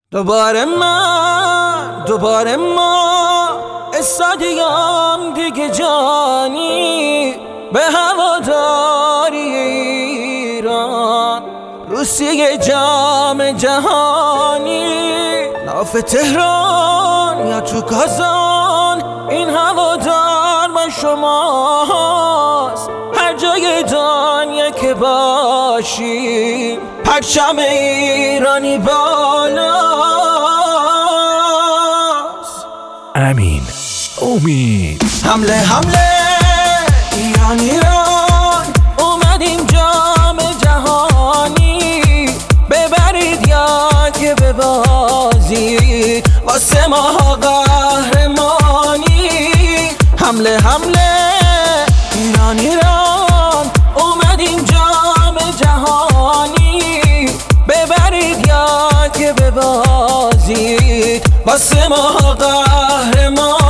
دوباره ما استادیوم دیگه جانی به هواداری ایران، روسیه جام جهانی، ناف تهران یا تو کازان، این هوادار با شماست. هر جای دنیا که باشیم پرچم ایرانی بالاست. امین امید. حمله ایران اومدیم جام جهانی، ببرید یا که ببازید واسه ما قهرمانی. حمله ایران اومدیم جام جهانی، ببرید یا که ببازید واسه ما قهرمانی.